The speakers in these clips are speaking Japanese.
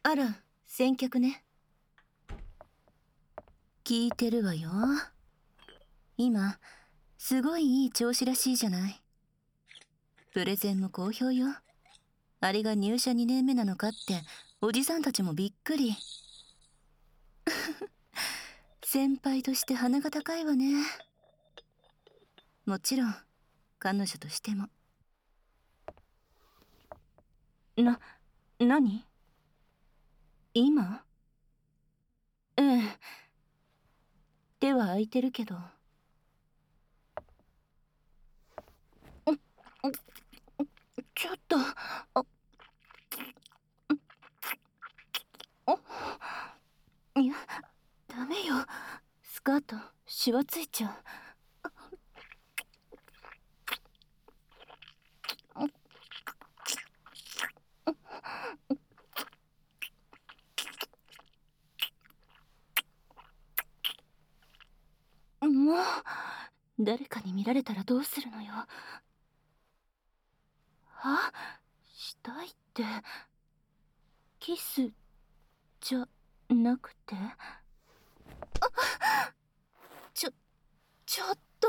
あら、先客ね。聞いてるわよ。今、すごいいい調子らしいじゃない。プレゼンも好評よ。あれが入社2年目なのかって、おじさんたちもびっくり。先輩として鼻が高いわね。もちろん、彼女としても。何？今？ええ。手は空いてるけど。ちょっと、いや、ダメよ。スカート、シワついちゃう。もう、誰かに見られたらどうするのよ。したいって、キス、じゃ、なくて？ちょっと。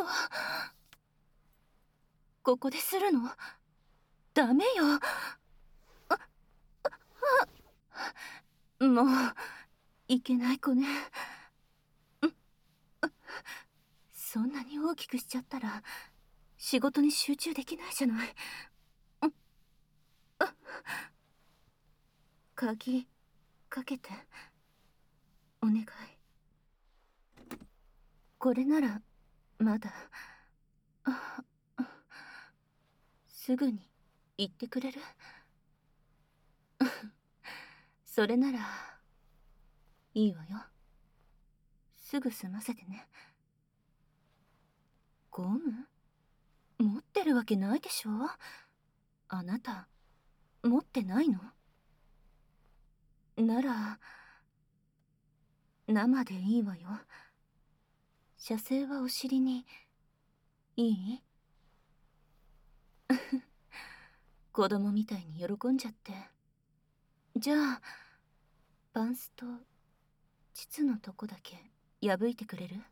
ここでするの？ダメよ。もう、いけない子ね。そんなに大きくしちゃったら、仕事に集中できないじゃない。鍵、かけて。お願い。これなら、まだ。すぐに、言ってくれる？それなら、いいわよ。すぐ済ませてね。ゴム？持ってるわけないでしょ？あなた、持ってないの？なら、生でいいわよ。射精はお尻に、いい？子供みたいに喜んじゃって。じゃあ、パンスと、膣のとこだけ、破いてくれる？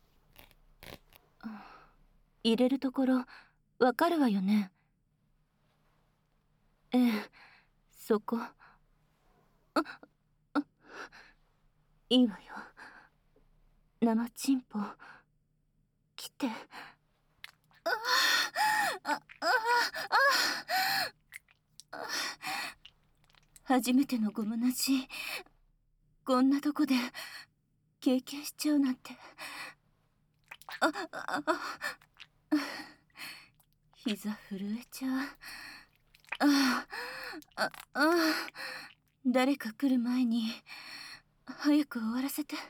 入れるところ、わかるわよね？ええ、そこ。いいわよ。生チンポ、来て。初めてのゴムなし、こんなとこで経験しちゃうなんて。膝震えちゃう。誰か来る前に早く終わらせて。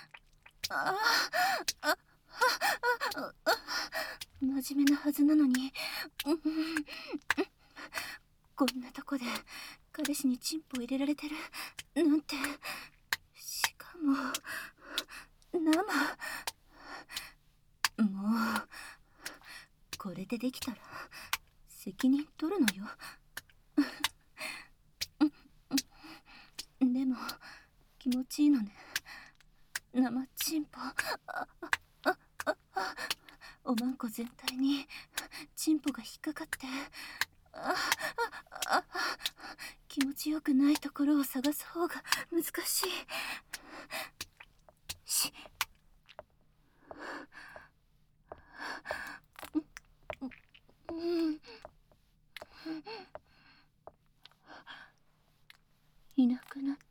真面目なはずなのに。こんなとこで彼氏にチンポ入れられてるなんて。しかも生。もうこれでできたら責任取るのよ。でも気持ちいいのね、生チンポ。おまんこ全体にチンポが引っかかって、気持ちよくないところを探す方が難しい。いなくなった。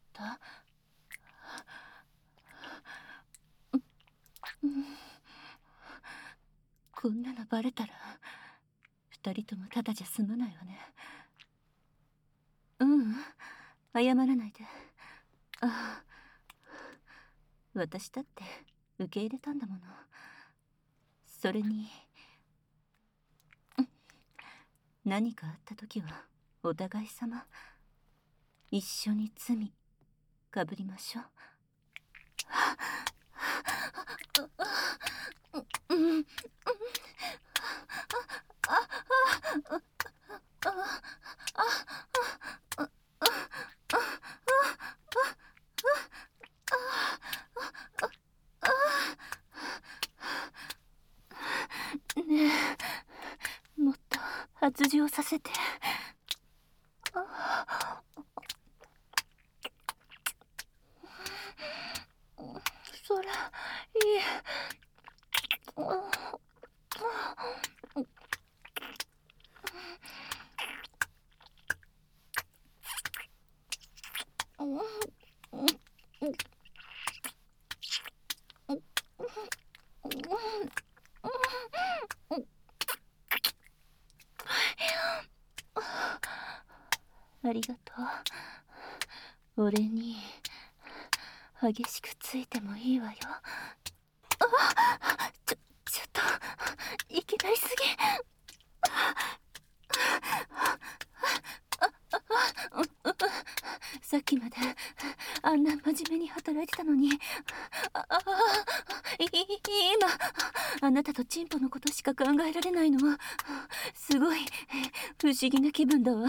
こんなのバレたら二人ともただじゃ済まないわね。謝らないで。私だって受け入れたんだもの。それに、何かあった時はお互い様。一緒に罪かぶりましょう。 ありがとう。俺に激しくついてもいいわよ。ちょっといきなりすぎ。さっきまであんな真面目に働いてたのに、今あなたとチンポのことしか考えられないのはすごい不思議な気分だわ。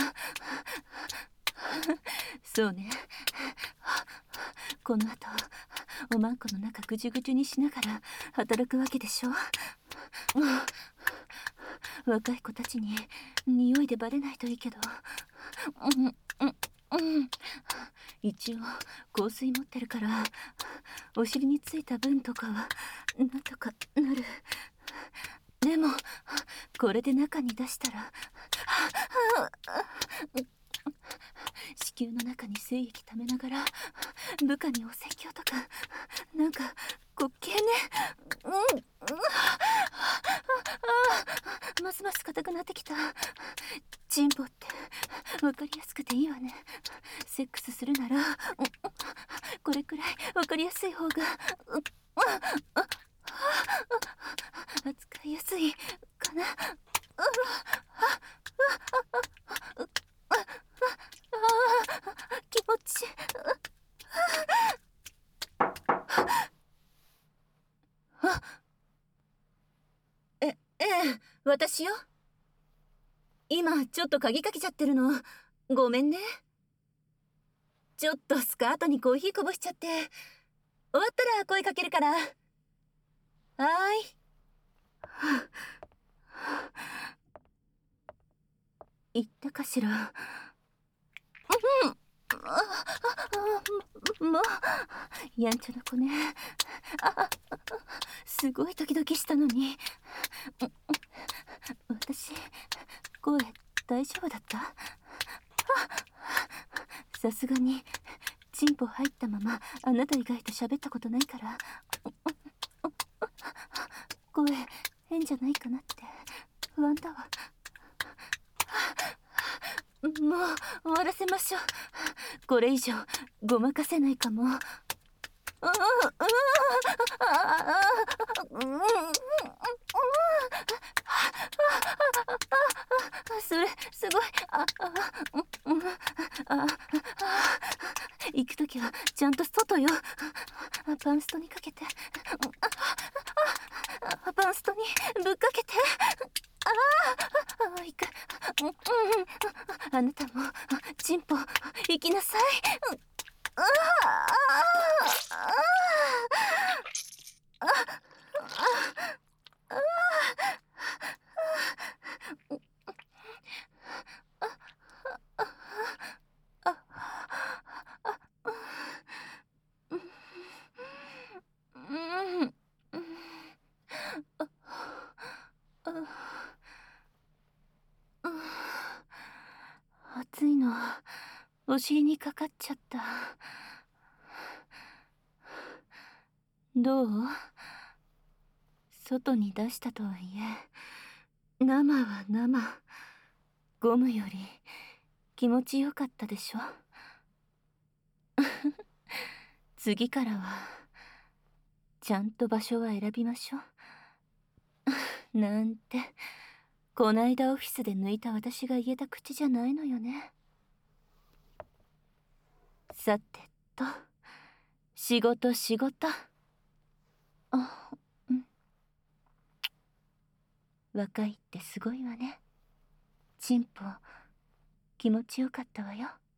そうね、この後おまんこの中ぐじゅぐじゅにしながら働くわけでしょ。若い子たちに匂いでバレないといいけど。一応香水持ってるからお尻についた分とかはなんとかなる。でもこれで中に出したら子宮の中に精液溜めながら部下にお説教とかなんか滑稽ね。ますます硬くなってきた。チンポって分かりやすくていいわね。セックスするならこれくらい分かりやすい方が扱いやすいかな。気持ちええ、私よ。今ちょっと鍵かけちゃってるのごめんね。ちょっとスカートにコーヒーこぼしちゃって。終わったら声かけるから。はーい。言ったかしら。もうやんちゃな子ね。すごいドキドキしたのに。私声大丈夫だった？さすがにチンポ入ったままあなた以外と喋ったことないから声変じゃないかなって不安だわ。もう終わらせましょう。これ以上ごまかせないかも。それすごい。行くときはちゃんと外よ。パンストにかけて。パンストにぶっかけて。行く。あなたもチンポ行きなさい。暑いのお尻にかかっちゃった。どう？外に出したとはいえ生は生。ゴムより気持ちよかったでしょ。次からはちゃんと場所は選びましょう。なんてこないだオフィスで抜いた私が言えた口じゃないのよね。さてと仕事。若いってすごいわね。チンポ気持ちよかったわよ。